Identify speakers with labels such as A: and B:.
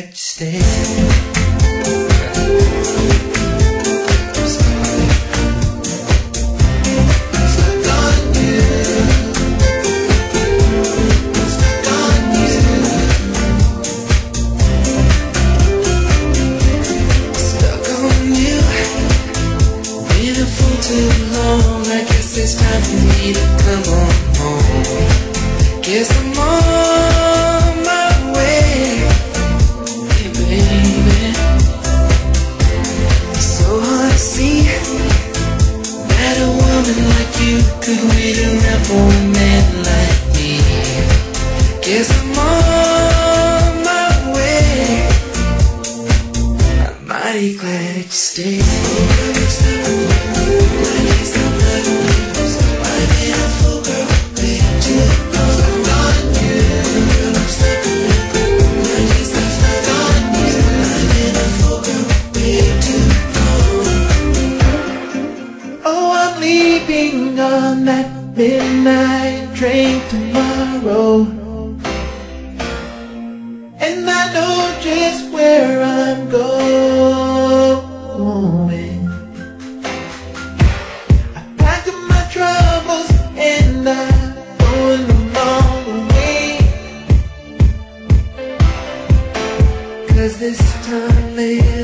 A: you stay. Too long, I guess it's time for me to come on home. Guess I'm on my way, hey baby. So hard to see that a woman like you could wait around for a man like me. Guess I'm on my way, I'm mighty glad you stayed. Leaving on that midnight train tomorrow, and I know just where I'm going. I packed up my troubles and I'm throwing them all away, 'cause this time later